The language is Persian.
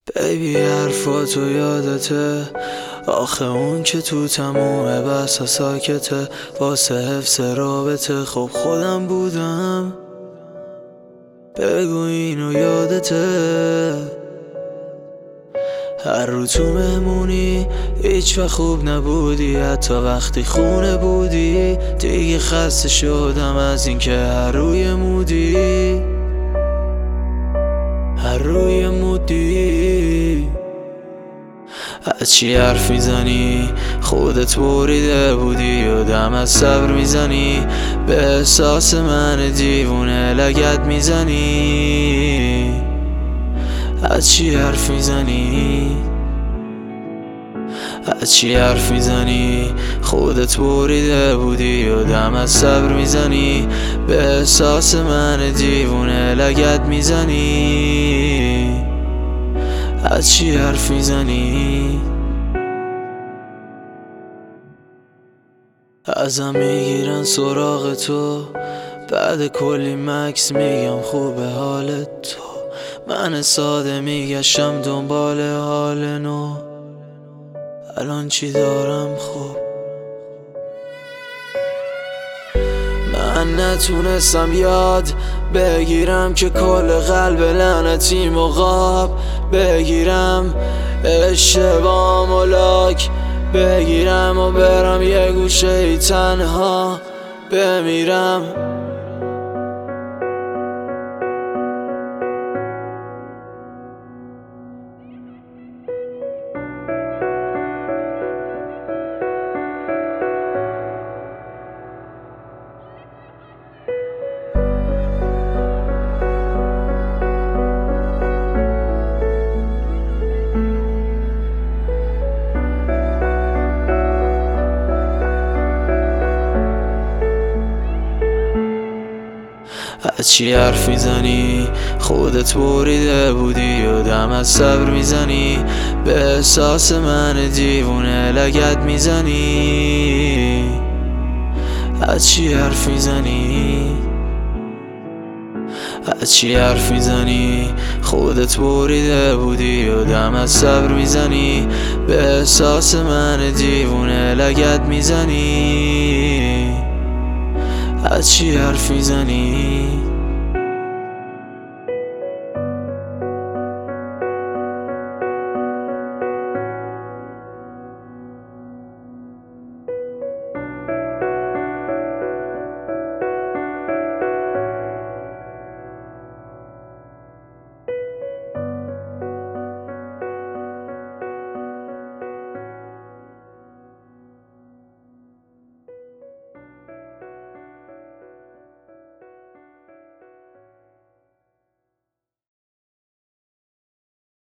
بیبی حرفاتو یادته، آخه اون که تو تموم بحثا ساکته. واسه حفظ رابطه خب خودم بودم، بگو اینو یادته. هر رو تو مهمونی هیچ وقت خوب نبودی، حتی وقتی خونه بودی. دیگه خسته شدم از این که هر روی مودی، هر روی مودی. از چی حرف میزنی؟ خودت بریده بودی، یادم از صبر میزنی. به احساس من دیوونه لگد میزنی. از چی حرف میزنی؟ از چی حرف میزنی؟ خودت بریده بودی، یادم از صبر میزنی. به احساس من دیوونه لگد میزنی. از چی حرف میزنی؟ ازم میگیرن سراغ تو، بعد کلی مکس میگم خوبه حالت تو. من ساده میگشم دنبال حال نو، الان چی دارم خوب. من نتونستم یاد بگیرم که کل قلب لعنتی مقاب بگیرم. اشتباهم و لاک بگیرم و برم یه گوشه تنها بمیرم. از چی حرف میزنی؟ خودت بریده بودی، یادم از صبر میزنی. به احساس من دیوونه لگد میزنی. از چی حرف میزنی؟ از چی حرف میزنی؟ خودت بریده بودی، یادم از صبر میزنی. به احساس من دیوونه لگد میزنی. از چی حرف میزنی؟